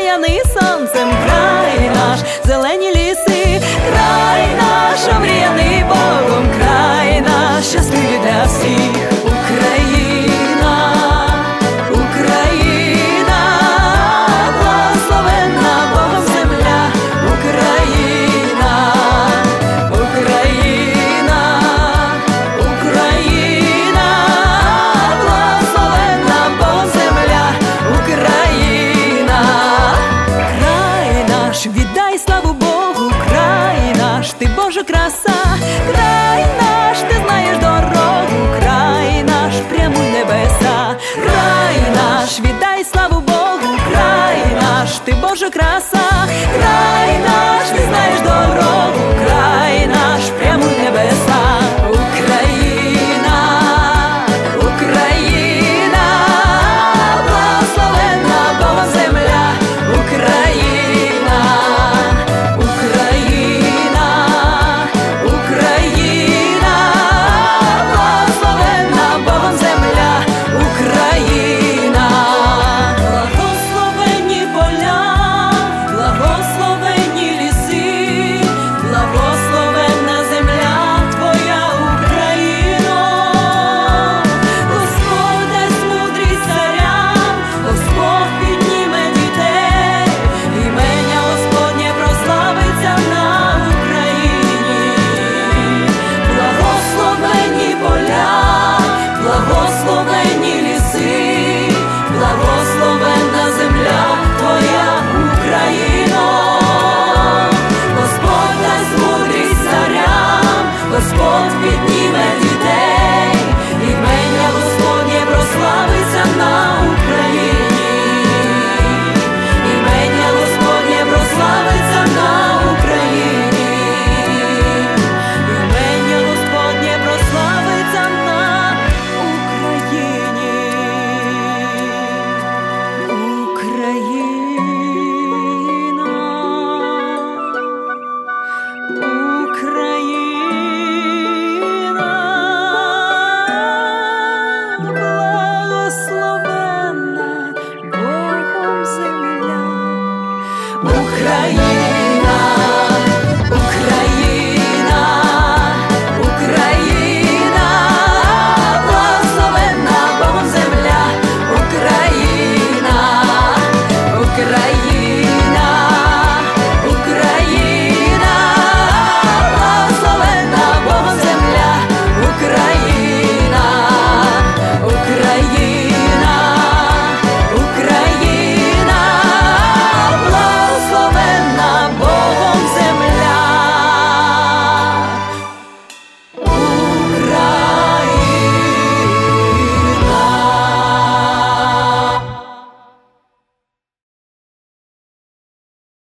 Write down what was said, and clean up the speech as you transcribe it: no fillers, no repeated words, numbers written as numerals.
осяяний сонцем, край наш, зелені ліси, край наш, омріяний Богом, край наш, щасливий для всіх. Україна, Україна, благословенна Богом земля, Україна, Україна, Україна, благословенна Богом земля, Україна. Край наш, віддай славу Богу, край наш, ти Божа краса, край наш, ти знаєш дорогу, край наш, прямуй небеса, край наш, віддай славу Богу, край наш, ти Божа краса.